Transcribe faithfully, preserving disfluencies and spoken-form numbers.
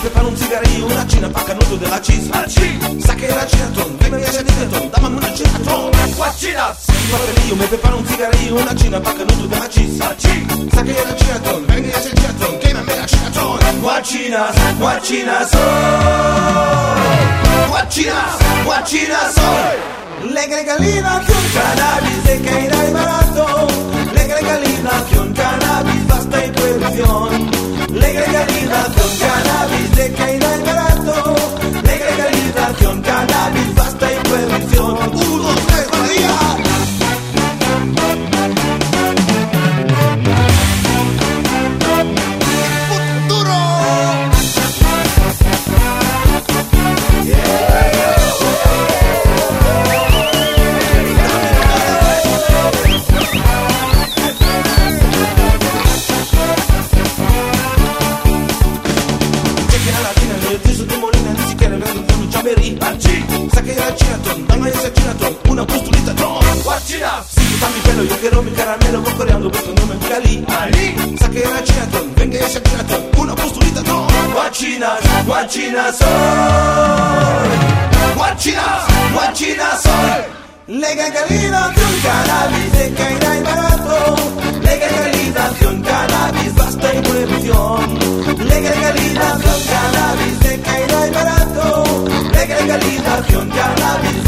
preparo un cigarrillo, una china pa' canuto della cheese. Saque la chinatón, venga ya chinatón, dame una chinatón. Guachinas. Papelillo, me preparo un cigarrillo, una china pa' canuto della cheese. Saque la chinatón, venga ya chinatón, quémame la chinatón. Guachinas, guachinas, oh. Guachinas, guachinas, oh. Legalización, cannabis de caída y barato. Legalización, cannabis, basta y prohibición. Legalización, cannabis de caída y barato. Legalización, cannabis, basta y prohibición. Un, dos, tres, María. Saque la chinatón, dame esa chinatón, una postulita ton. Guachinas. Si tú mi pelo, yo quiero mi caramelo, voy coreando, buscándome en Cali. Ali. Saque la chinatón, venga esa chinatón, una postulita ton. Guachinas, guachinas soy. Guachinas, guachinas soy. Legalización, cannabis de caída y barato. Legalización, cannabis, basta y prohibición. Legalización, cannabis de caída y barato. Legalización, cannabis.